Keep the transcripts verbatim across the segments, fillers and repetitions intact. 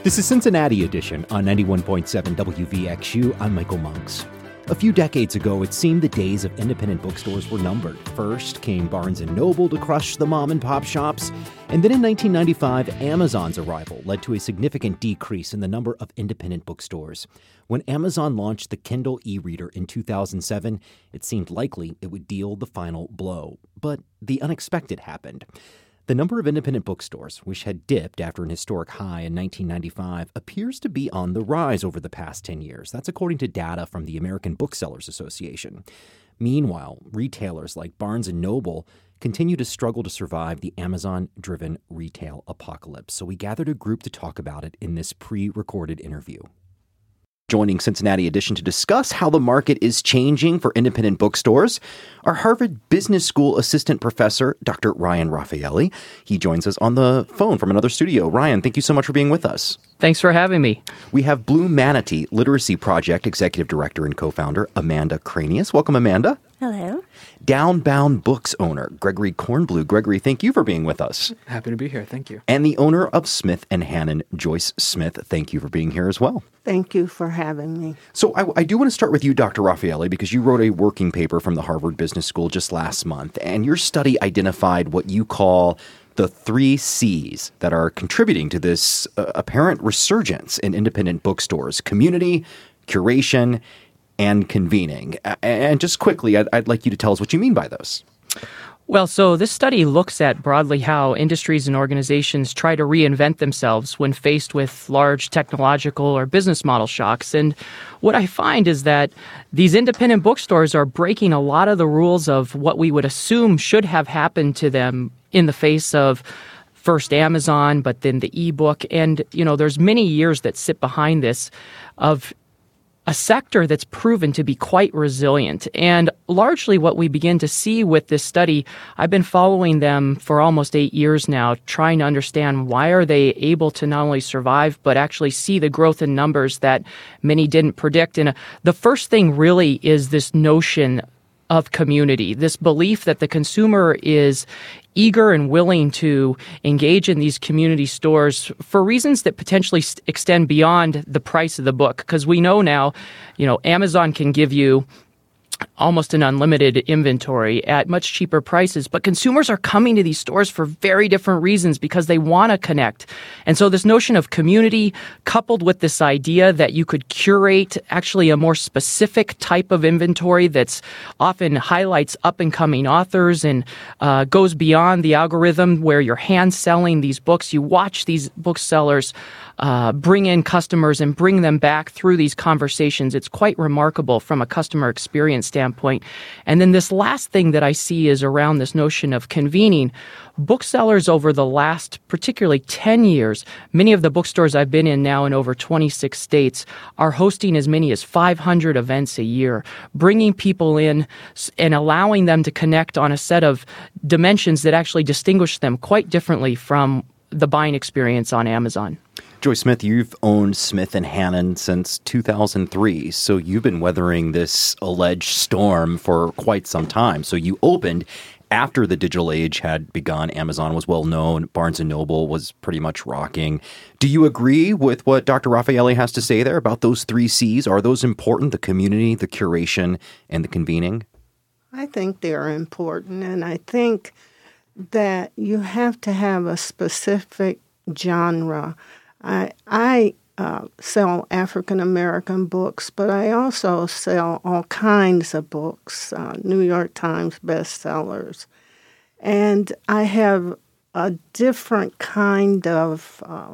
This is Cincinnati Edition on ninety-one point seven W V X U. I'm Michael Monks. A few decades ago, it seemed the days of independent bookstores were numbered. First came Barnes and Noble to crush the mom-and-pop shops, and then in nineteen ninety-five, Amazon's arrival led to a significant decrease in the number of independent bookstores. When Amazon launched the Kindle e-reader in two thousand seven, it seemed likely it would deal the final blow. But the unexpected happened. The number of independent bookstores, which had dipped after an historic high in nineteen ninety-five, appears to be on the rise over the past ten years. That's according to data from the American Booksellers Association. Meanwhile, retailers like Barnes and Noble continue to struggle to survive the Amazon-driven retail apocalypse. So we gathered a group to talk about it in this pre-recorded interview. Joining Cincinnati Edition to discuss how the market is changing for independent bookstores are Harvard Business School assistant professor, Doctor Ryan Raffaelli. He joins us on the phone from another studio. Ryan, thank you so much for being with us. Thanks for having me. We have Blue Manatee Literacy Project executive director and co-founder, Amanda Cranius. Welcome, Amanda. Hello. Downbound Books owner, Gregory Kornblue. Gregory, thank you for being with us. Happy to be here. Thank you. And the owner of Smith and Hannon, Joyce Smith. Thank you for being here as well. Thank you for having me. So I, I do want to start with you, Doctor Raffaelli, because you wrote a working paper from the Harvard Business School just last month, and your study identified what you call the three C's that are contributing to this uh, apparent resurgence in independent bookstores: community, curation, and convening. And just quickly, I'd, I'd like you to tell us what you mean by those. Well, so this study looks at broadly how industries and organizations try to reinvent themselves when faced with large technological or business model shocks. And what I find is that these independent bookstores are breaking a lot of the rules of what we would assume should have happened to them in the face of first Amazon, but then the ebook. And, you know, there's many years that sit behind this of a sector that's proven to be quite resilient. And largely what we begin to see with this study, I've been following them for almost eight years now, trying to understand why are they able to not only survive, but actually see the growth in numbers that many didn't predict. And uh, the first thing really is this notion of community, this belief that the consumer is eager and willing to engage in these community stores for reasons that potentially st- extend beyond the price of the book. Because we know now, you know, Amazon can give you almost an unlimited inventory at much cheaper prices. But consumers are coming to these stores for very different reasons because they want to connect. And so this notion of community coupled with this idea that you could curate actually a more specific type of inventory that's often highlights up and coming authors and uh, goes beyond the algorithm where you're hand selling these books. You watch these booksellers Uh, bring in customers and bring them back through these conversations. It's quite remarkable from a customer experience standpoint. And then this last thing that I see is around this notion of convening. Booksellers over the last particularly ten years, many of the bookstores I've been in now in over twenty-six states are hosting as many as five hundred events a year, bringing people in and allowing them to connect on a set of dimensions that actually distinguish them quite differently from the buying experience on Amazon. Joyce Smith, you've owned Smith and Hannon since two thousand three, so you've been weathering this alleged storm for quite some time. So you opened after the digital age had begun. Amazon was well known. Barnes and Noble was pretty much rocking. Do you agree with what Doctor Raffaelli has to say there about those three C's? Are those important, the community, the curation, and the convening? I think they're important, and I think that you have to have a specific genre. I, I uh, sell African-American books, but I also sell all kinds of books, uh, New York Times bestsellers. And I have a different kind of uh,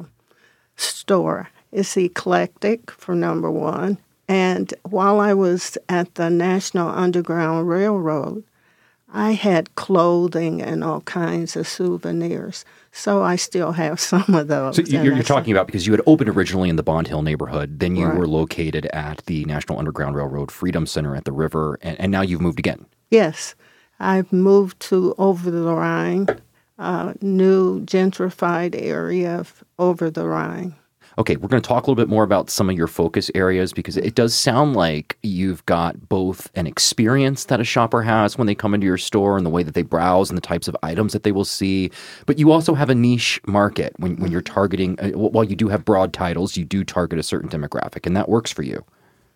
store. It's eclectic, for number one. And while I was at the National Underground Railroad, I had clothing and all kinds of souvenirs. So I still have some of those. So you're, you're talking about because you had opened originally in the Bond Hill neighborhood, then you right. were located at the National Underground Railroad Freedom Center at the river, and, and now you've moved again. Yes. I've moved to Over the Rhine, a new gentrified area of Over the Rhine. Okay, we're going to talk a little bit more about some of your focus areas because it does sound like you've got both an experience that a shopper has when they come into your store and the way that they browse and the types of items that they will see, but you also have a niche market when, when you're targeting, uh, while you do have broad titles, you do target a certain demographic, and that works for you.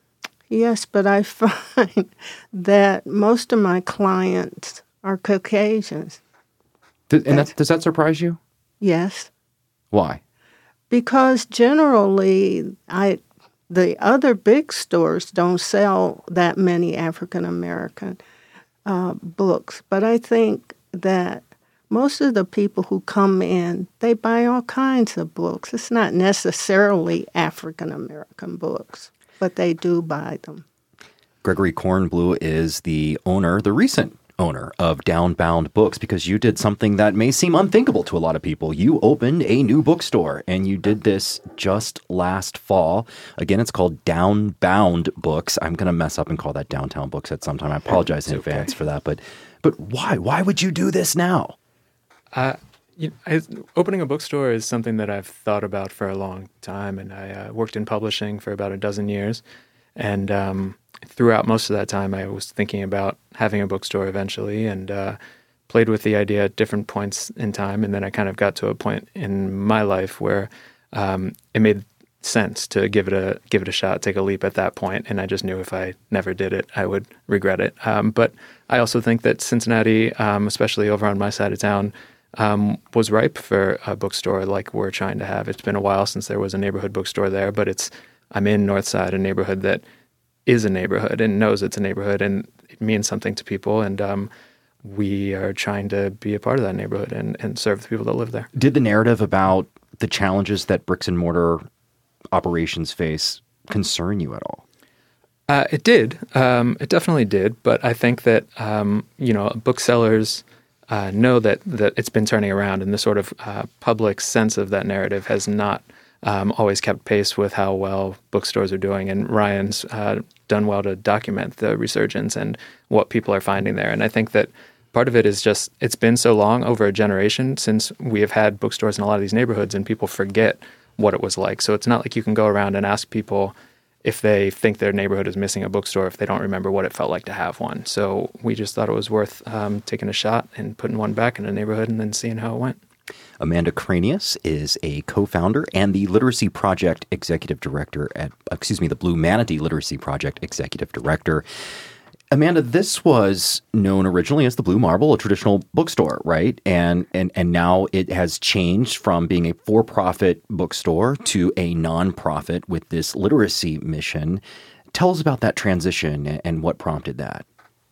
Yes, but I find that most of my clients are Caucasians. Th- and that, does that surprise you? Yes. Why? Because generally, I the other big stores don't sell that many African American uh, books. But I think that most of the people who come in, they buy all kinds of books. It's not necessarily African American books, but they do buy them. Gregory Kornblue is the owner, the recent owner of Downbound Books, because you did something that may seem unthinkable to a lot of people. You opened a new bookstore, and you did this just last fall. Again, it's called Downbound Books. I'm going to mess up and call that Downtown Books at some time. I apologize in okay. advance for that. But but why? Why would you do this now? Uh, you, I, opening a bookstore is something that I've thought about for a long time, and I uh, worked in publishing for about a dozen years. And um, throughout most of that time, I was thinking about having a bookstore eventually, and uh, played with the idea at different points in time. And then I kind of got to a point in my life where um, it made sense to give it a give it a shot, take a leap at that point. And I just knew if I never did it, I would regret it. Um, but I also think that Cincinnati, um, especially over on my side of town, um, was ripe for a bookstore like we're trying to have. It's been a while since there was a neighborhood bookstore there, but it's I'm in Northside, a neighborhood that is a neighborhood and knows it's a neighborhood, and it means something to people. And um, we are trying to be a part of that neighborhood and, and serve the people that live there. Did the narrative about the challenges that bricks and mortar operations face concern you at all? Uh, it did. Um, it definitely did. But I think that, um, you know, booksellers uh, know that, that it's been turning around, and the sort of uh, public sense of that narrative has not Um, always kept pace with how well bookstores are doing. And Ryan's uh, done well to document the resurgence and what people are finding there. And I think that part of it is just, it's been so long, over a generation, since we have had bookstores in a lot of these neighborhoods, and people forget what it was like. So it's not like you can go around and ask people if they think their neighborhood is missing a bookstore if they don't remember what it felt like to have one. So we just thought it was worth um, taking a shot and putting one back in a neighborhood and then seeing how it went. Amanda Cranius is a co-founder and the Literacy Project Executive Director at, excuse me, the Blue Manatee Literacy Project Executive Director. Amanda, this was known originally as the Blue Marble, a traditional bookstore, right? And and and now it has changed from being a for-profit bookstore to a nonprofit with this literacy mission. Tell us about that transition and what prompted that.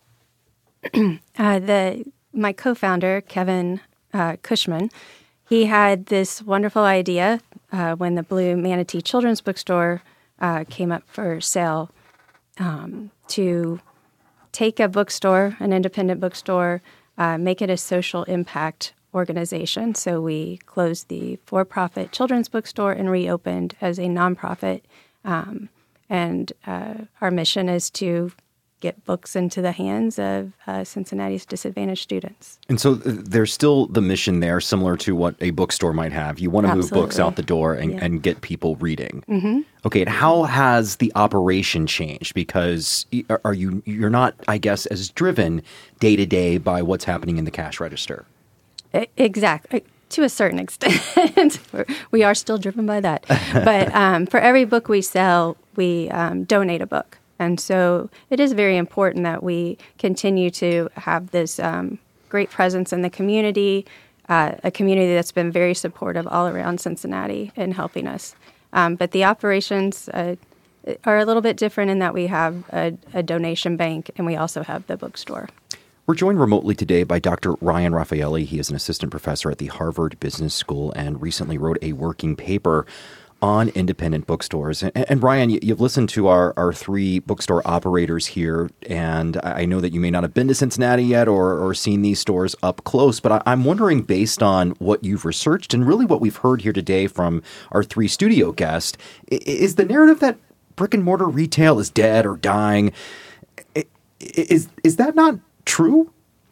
uh, the my co-founder, Kevin uh, Cushman, he had this wonderful idea uh, when the Blue Manatee Children's Bookstore uh, came up for sale um, to take a bookstore, an independent bookstore, uh, make it a social impact organization. So we closed the for-profit children's bookstore and reopened as a nonprofit. Um, and uh, our mission is to get books into the hands of uh, Cincinnati's disadvantaged students. And so there's still the mission there, similar to what a bookstore might have. You want to Absolutely. move books out the door and, Yeah. and get people reading. Mm-hmm. Okay, and how has the operation changed? Because are you you're not, I guess, as driven day to day by what's happening in the cash register? Exactly. To a certain extent. We are still driven by that. But um, for every book we sell, we um, donate a book. And so it is very important that we continue to have this um, great presence in the community, uh, a community that's been very supportive all around Cincinnati in helping us. Um, but the operations uh, are a little bit different in that we have a, a donation bank, and we also have the bookstore. We're joined remotely today by Doctor Ryan Raffaelli. He is an assistant professor at the Harvard Business School and recently wrote a working paper on independent bookstores. And, and Ryan, you've listened to our, our three bookstore operators here, and I know that you may not have been to Cincinnati yet or, or seen these stores up close, but I, I'm wondering, based on what you've researched and really what we've heard here today from our three studio guests, is the narrative that brick and mortar retail is dead or dying, is, is that not true?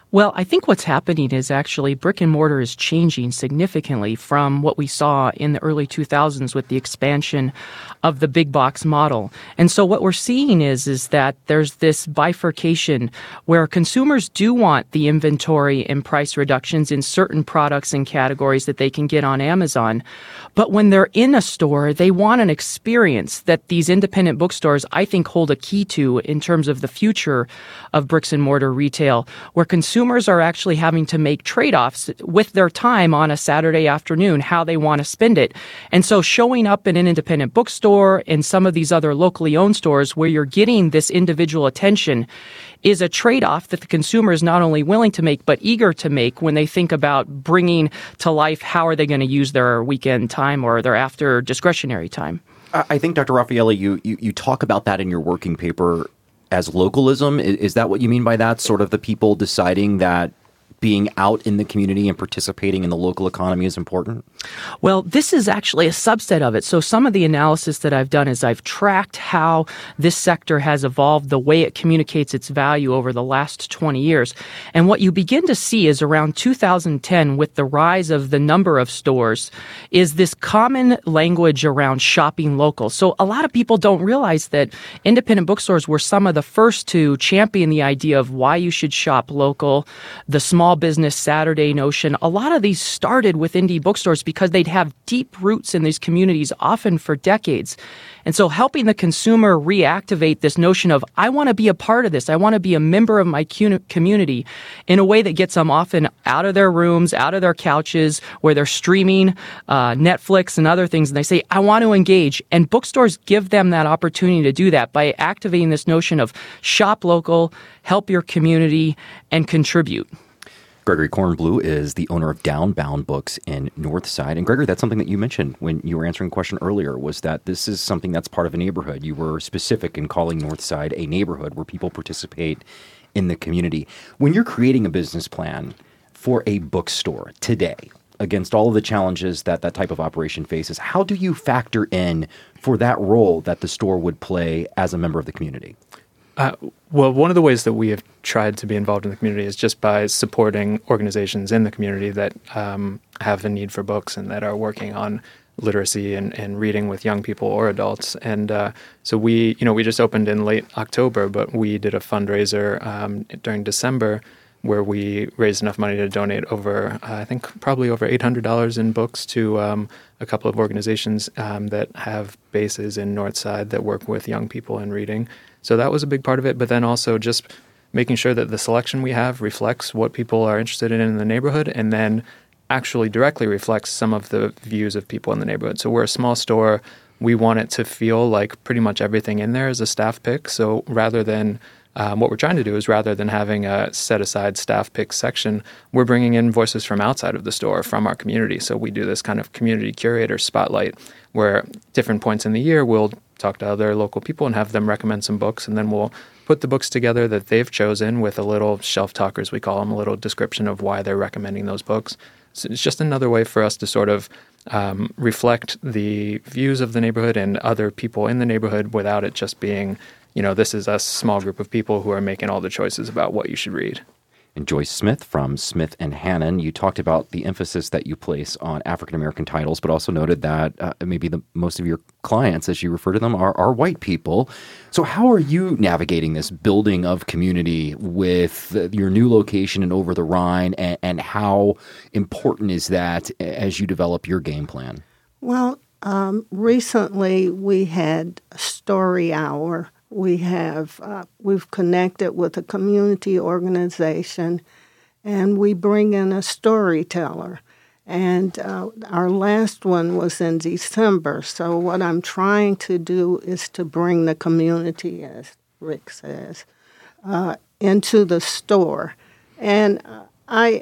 Well, I think what's happening is actually brick and mortar is changing significantly from what we saw in the early two thousands with the expansion of the big box model. And so what we're seeing is, is that there's this bifurcation where consumers do want the inventory and price reductions in certain products and categories that they can get on Amazon. But when they're in a store, they want an experience that these independent bookstores, I think, hold a key to in terms of the future of bricks and mortar retail, where consumers Consumers are actually having to make trade-offs with their time on a Saturday afternoon, how they want to spend it. And so showing up in an independent bookstore and some of these other locally owned stores where you're getting this individual attention is a trade-off that the consumer is not only willing to make, but eager to make when they think about bringing to life how are they going to use their weekend time or their after discretionary time. I think, Doctor Raffaelli, you, you, you talk about that in your working paper as localism. Is that what you mean by that? Sort of the people deciding that being out in the community and participating in the local economy is important? Well, this is actually a subset of it. So some of the analysis that I've done is I've tracked how this sector has evolved, the way it communicates its value over the last twenty years. And what you begin to see is around two thousand ten, with the rise of the number of stores, is this common language around shopping local. So a lot of people don't realize that independent bookstores were some of the first to champion the idea of why you should shop local, the small business Saturday notion. A lot of these started with indie bookstores because they'd have deep roots in these communities, often for decades. And so helping the consumer reactivate this notion of, I want to be a part of this, I want to be a member of my community, in a way that gets them often out of their rooms, out of their couches, where they're streaming uh, Netflix and other things, and they say, I want to engage. And bookstores give them that opportunity to do that by activating this notion of shop local, help your community, and contribute. Gregory Kornblue is the owner of Downbound Books in Northside. And Gregory, that's something that you mentioned when you were answering a question earlier, was that this is something that's part of a neighborhood. You were specific in calling Northside a neighborhood where people participate in the community. When you're creating a business plan for a bookstore today, against all of the challenges that that type of operation faces, how do you factor in for that role that the store would play as a member of the community? Uh, well, one of the ways that we have tried to be involved in the community is just by supporting organizations in the community that um, have a need for books and that are working on literacy and, and reading with young people or adults. And uh, so we, you know, we just opened in late October, but we did a fundraiser um, during December where we raised enough money to donate over, uh, I think, probably over eight hundred dollars in books to um, a couple of organizations um, that have bases in Northside that work with young people in reading. So that was a big part of it, but then also just making sure that the selection we have reflects what people are interested in in the neighborhood, and then actually directly reflects some of the views of people in the neighborhood. So we're a small store. We want it to feel like pretty much everything in there is a staff pick. So rather than Um, what we're trying to do is, rather than having a set-aside staff pick section, we're bringing in voices from outside of the store, from our community. So we do this kind of community curator spotlight where different points in the year we'll talk to other local people and have them recommend some books, and then we'll put the books together that they've chosen with a little shelf talk, as we call them, a little description of why they're recommending those books. So it's just another way for us to sort of um, reflect the views of the neighborhood and other people in the neighborhood without it just being, you know, this is a small group of people who are making all the choices about what you should read. And Joyce Smith from Smith and Hannon, you talked about the emphasis that you place on African-American titles, but also noted that uh, maybe the most of your clients, as you refer to them, are, are white people. So how are you navigating this building of community with uh, your new location in Over the Rhine, and, and how important is that as you develop your game plan? Well, um, recently we had a story hour. We have, uh, we've connected with a community organization, and we bring in a storyteller. And uh, our last one was in December. So what I'm trying to do is to bring the community, as Rick says, uh, into the store. And uh, I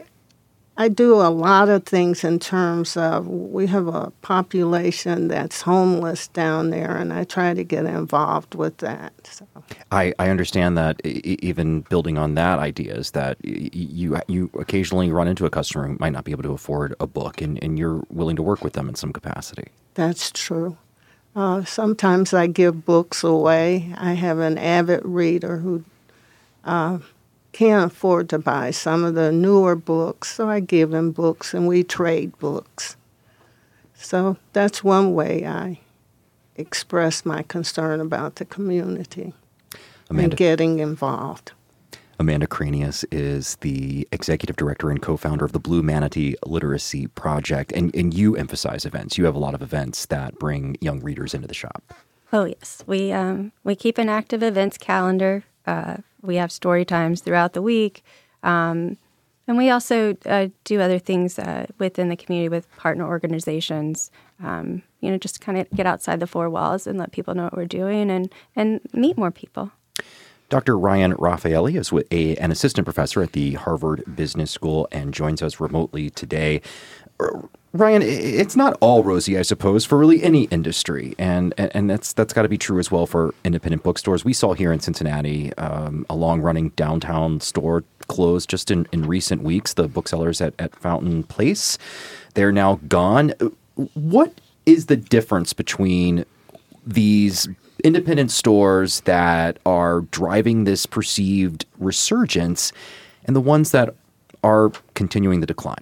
I do a lot of things in terms of, we have a population that's homeless down there, and I try to get involved with that. So. I, I understand that even building on that idea is that you you occasionally run into a customer who might not be able to afford a book, and, and you're willing to work with them in some capacity. That's true. Uh, sometimes I give books away. I have an avid reader who uh, can't afford to buy some of the newer books, so I give him books and we trade books. So that's one way I express my concern about the community Amanda, and getting involved. Amanda Kranius is the executive director and co-founder of the Blue Manatee Literacy Project, and, and you emphasize events. You have a lot of events that bring young readers into the shop. Oh, yes. We um, we keep an active events calendar. Uh, we have story times throughout the week. Um, and we also uh, do other things uh, within the community with partner organizations, um, you know, just kind of get outside the four walls and let people know what we're doing and, and meet more people. Doctor Ryan Raffaelli is a, an assistant professor at the Harvard Business School and joins us remotely today. Ryan, it's not all rosy, I suppose, for really any industry, and and that's that's got to be true as well for independent bookstores. We saw here in Cincinnati um, a long-running downtown store closed just in, in recent weeks, the booksellers at, at Fountain Place. They're now gone. What is the difference between these independent stores that are driving this perceived resurgence and the ones that are continuing the decline?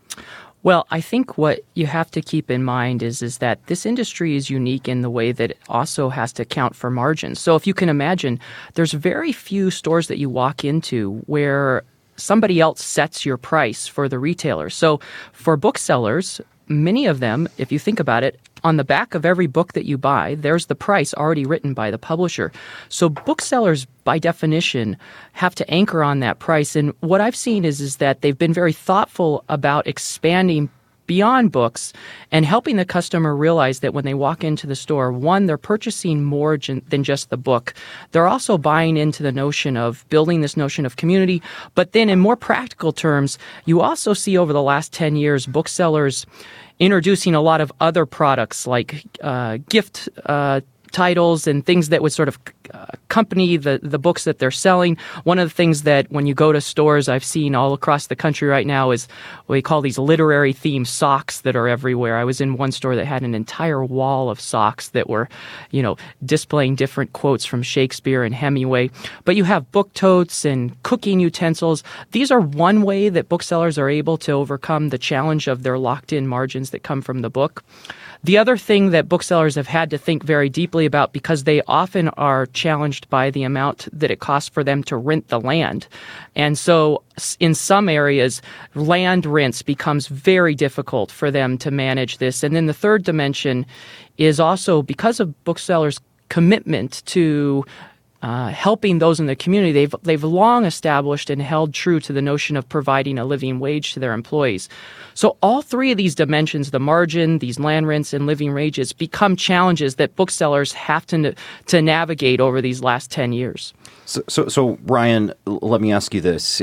Well, I think what you have to keep in mind is, is that this industry is unique in the way that it also has to account for margins. So if you can imagine, there's very few stores that you walk into where somebody else sets your price for the retailer. So for booksellers, many of them, if you think about it, on the back of every book that you buy, there's the price already written by the publisher. So booksellers, by definition, have to anchor on that price. And what I've seen is, is that they've been very thoughtful about expanding beyond books and helping the customer realize that when they walk into the store, one, they're purchasing more than just the book. They're also buying into the notion of building this notion of community. But then in more practical terms, you also see over the last ten years, booksellers introducing a lot of other products like uh, gift uh, titles and things that would sort of uh, accompany the, the books that they're selling. One of the things that when you go to stores I've seen all across the country right now is what we call these literary themed socks that are everywhere. I was in one store that had an entire wall of socks that were, you know, displaying different quotes from Shakespeare and Hemingway. But you have book totes and cooking utensils. These are one way that booksellers are able to overcome the challenge of their locked-in margins that come from the book. The other thing that booksellers have had to think very deeply about, because they often are challenged by the amount that it costs for them to rent the land. And so in some areas, land rents becomes very difficult for them to manage this. And then the third dimension is also because of booksellers' commitment to Uh, helping those in the community, they've they've long established and held true to the notion of providing a living wage to their employees. So all three of these dimensions, the margin, these land rents, and living wages, become challenges that booksellers have to to navigate over these last ten years. So, so, so Ryan, let me ask you this.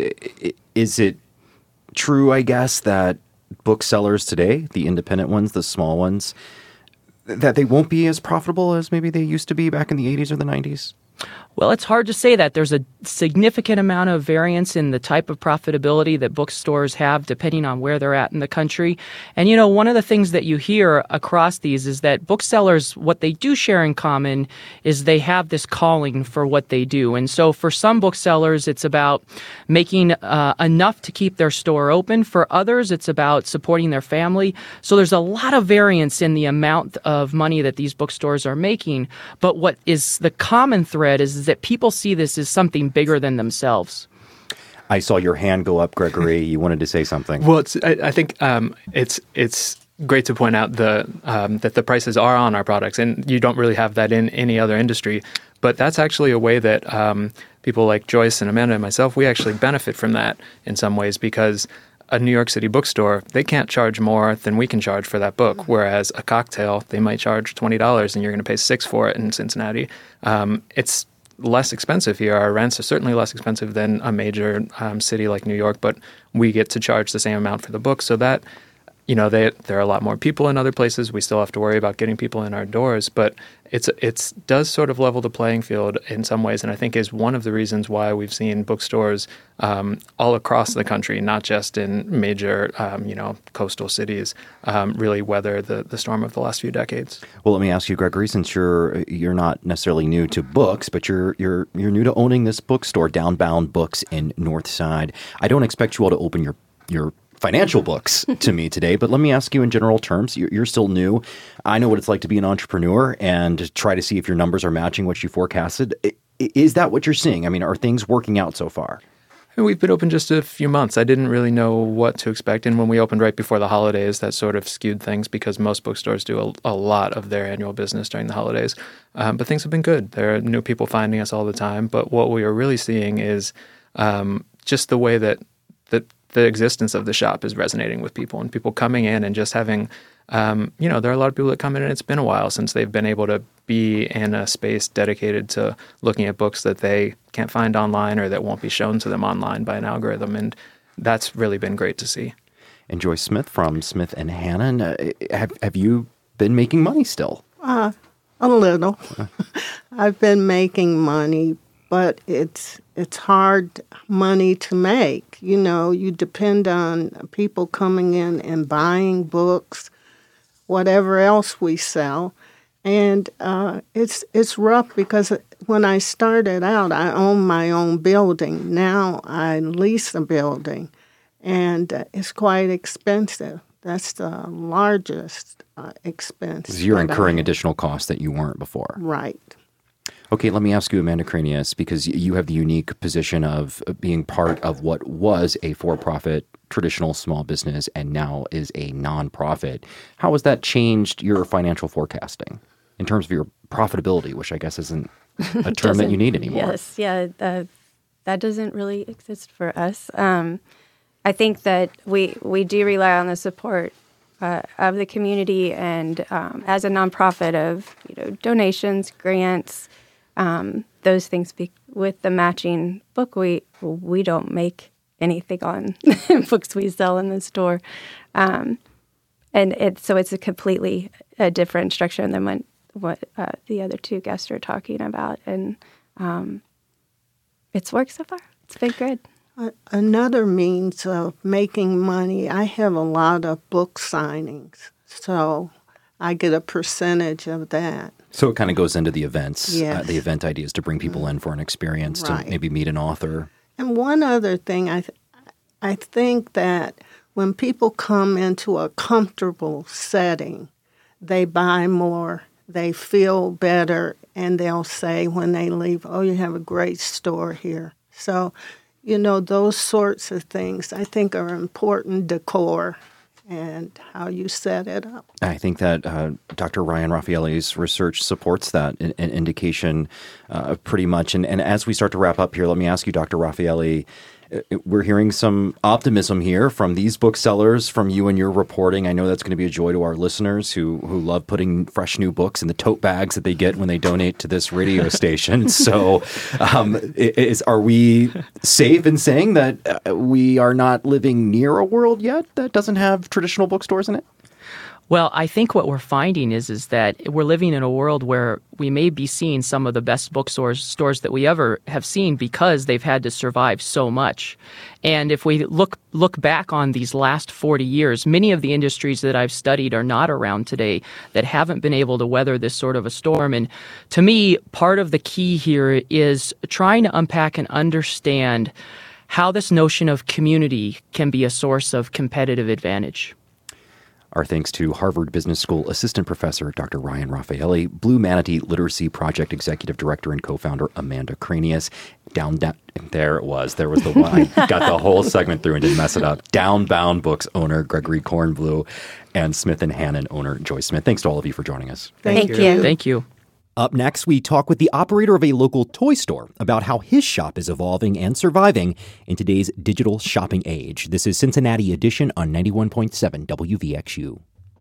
Is it true, I guess, that booksellers today, the independent ones, the small ones, that they won't be as profitable as maybe they used to be back in the eighties or the nineties? Well, it's hard to say that. There's a significant amount of variance in the type of profitability that bookstores have depending on where they're at in the country. And, you know, one of the things that you hear across these is that booksellers, what they do share in common is they have this calling for what they do. And so for some booksellers, it's about making uh, enough to keep their store open. For others, it's about supporting their family. So there's a lot of variance in the amount of money that these bookstores are making. But what is the common thread is, is that people see this as something bigger than themselves. I saw your hand go up, Gregory. You wanted to say something. Well, it's, I, I think um, it's it's great to point out the um, that the prices are on our products, and you don't really have that in any other industry. But that's actually a way that um, people like Joyce and Amanda and myself, we actually benefit from that in some ways, because a New York City bookstore, they can't charge more than we can charge for that book, whereas a cocktail, they might charge twenty dollars and you're going to pay six for it in Cincinnati. Um, it's less expensive here. Our rents are certainly less expensive than a major um, city like New York, but we get to charge the same amount for the book. So that you know, they, there are a lot more people in other places. We still have to worry about getting people in our doors, but it's it's does sort of level the playing field in some ways, and I think is one of the reasons why we've seen bookstores um, all across the country, not just in major, um, you know, coastal cities, um, really weather the, the storm of the last few decades. Well, let me ask you, Gregory, since you're you're not necessarily new to books, but you're you're you're new to owning this bookstore, Downbound Books in Northside. I don't expect you all to open your your financial books to me today, but let me ask you in general terms. You're, you're still new. I know what it's like to be an entrepreneur and try to see if your numbers are matching what you forecasted. Is that what you're seeing? I mean, are things working out so far? We've been open just a few months. I didn't really know what to expect. And when we opened right before the holidays, that sort of skewed things because most bookstores do a, a lot of their annual business during the holidays. Um, but things have been good. There are new people finding us all the time. But what we are really seeing is um, just the way that that the existence of the shop is resonating with people, and people coming in and just having, um, you know, there are a lot of people that come in and it's been a while since they've been able to be in a space dedicated to looking at books that they can't find online or that won't be shown to them online by an algorithm. And that's really been great to see. And Joyce Smith from Smith and Hannon, uh, have, have you been making money still? Uh, a little. I've been making money, but it's it's hard money to make. You know, you depend on people coming in and buying books, whatever else we sell. And uh, it's it's rough because when I started out, I owned my own building. Now I lease a building, and uh, it's quite expensive. That's the largest uh, expense. So you're incurring additional costs that you weren't before. Right. Okay, let me ask you, Amanda Cranius, because you have the unique position of being part of what was a for-profit traditional small business and now is a nonprofit. How has that changed your financial forecasting in terms of your profitability, which I guess isn't a term that you need anymore? Yes, yeah, uh, that doesn't really exist for us. Um, I think that we, we do rely on the support uh, of the community and um, as a nonprofit of, you know, donations, grants, Um, those things. Be- with the matching book, we we don't make anything on books we sell in the store, um, and it so it's a completely a different structure than what what uh, the other two guests are talking about, and um, it's worked so far. It's been good. Uh, another means of making money. I have a lot of book signings, so I get a percentage of that. So it kind of goes into the events. Yes. Uh, the event idea is to bring people in for an experience, Right. to maybe meet an author. And one other thing, I, th- I think that when people come into a comfortable setting, they buy more, they feel better, and they'll say when they leave, oh, you have a great store here. So, you know, those sorts of things I think are important, decor and how you set it up. I think that uh, Doctor Ryan Raffaelli's research supports that in, in indication uh, pretty much. And, and as we start to wrap up here, let me ask you, Doctor Raffaelli, we're hearing some optimism here from these booksellers, from you and your reporting. I know that's going to be a joy to our listeners who who love putting fresh new books in the tote bags that they get when they donate to this radio station. So um, is, are we safe in saying that uh, we are not living near a world yet that doesn't have traditional bookstores in it? Well, I think what we're finding is is that we're living in a world where we may be seeing some of the best bookstores stores that we ever have seen because they've had to survive so much. And if we look look back on these last forty years, many of the industries that I've studied are not around today that haven't been able to weather this sort of a storm. And to me, part of the key here is trying to unpack and understand how this notion of community can be a source of competitive advantage. Our thanks to Harvard Business School Assistant Professor Doctor Ryan Raffaelli, Blue Manatee Literacy Project Executive Director and Co-founder Amanda Cranius. Down, down, there it was. There was the one. I got the whole segment through and didn't mess it up. Downbound Books owner Gregory Kornblue and Smith and Hannon owner Joyce Smith. Thanks to all of you for joining us. Thank, Thank you. you. Thank you. Up next, we talk with the operator of a local toy store about how his shop is evolving and surviving in today's digital shopping age. This is Cincinnati Edition on ninety-one point seven W V X U.